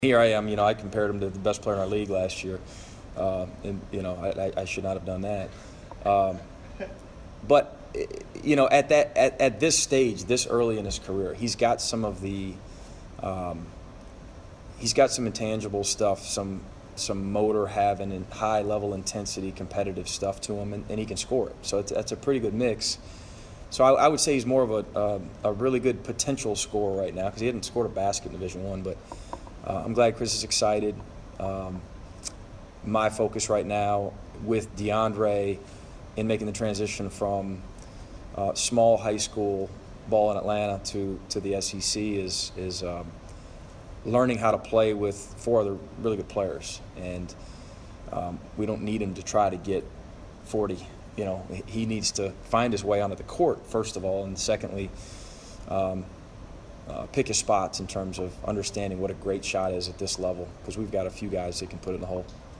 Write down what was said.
Here I am, I compared him to the best player in our league last year, and I should not have done that. But at this stage, this early in his career, he's got some of the, he's got some intangible stuff, some motor having and high level intensity, competitive stuff to him, and he can score it. So that's a pretty good mix. So I would say he's more of a really good potential scorer right now because he hadn't scored a basket in Division I, but. I'm glad Chris is excited. My focus right now with DeAndre in making the transition from small high school ball in Atlanta to the SEC is learning how to play with 4 other really good players. And we don't need him to try to get 40. He needs to find his way onto the court, first of all, and secondly, pick his spots in terms of understanding what a great shot is at this level, because we've got a few guys that can put it in the hole.